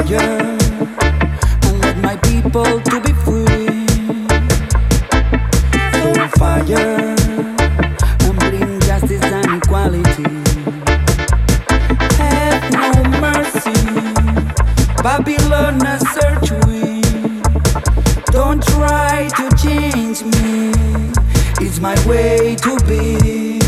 fire and let my people to be free. So fire and bring justice and equality. Have no mercy, Babylon a search we. Don't try to change me, it's my way to be.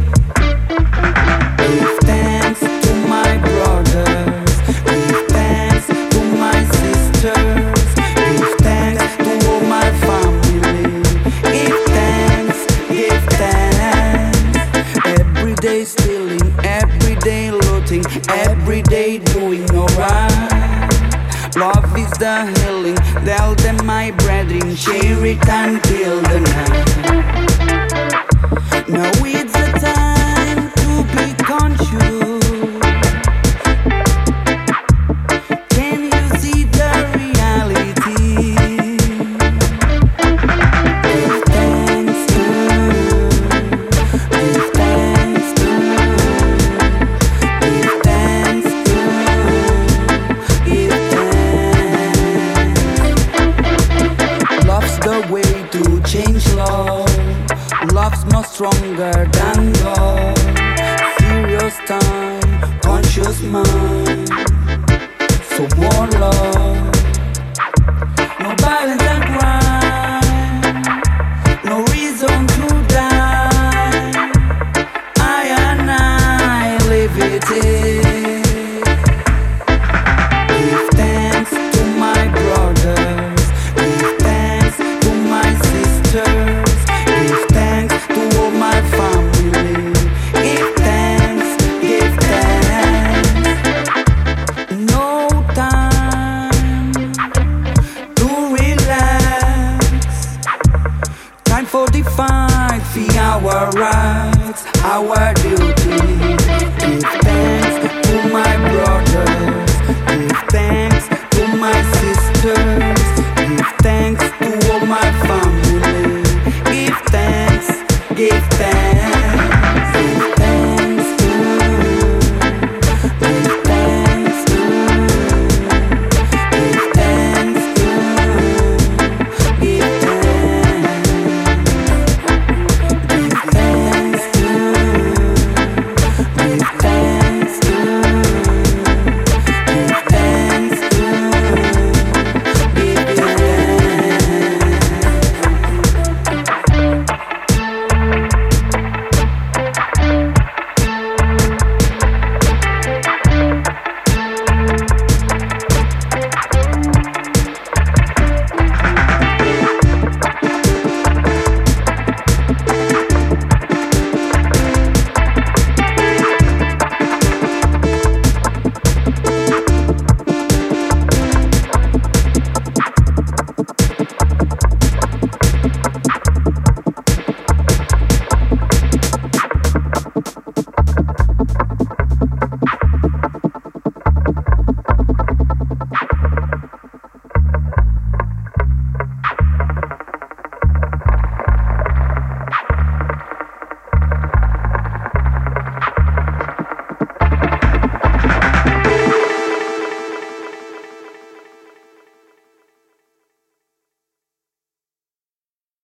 Give thanks to my brothers, give thanks to my sisters, give thanks to all my family. Give thanks, give thanks. Every day stealing, every day looting, every day doing alright. Love is the healing, tell them my brethren, share it until the night. Now it's the time to be conscious. Can you see the reality? Give thanks to, give thanks to, give thanks to, give thanks. Love's the way to change love. Love's more stronger than God. Serious time, conscious mind. So more love.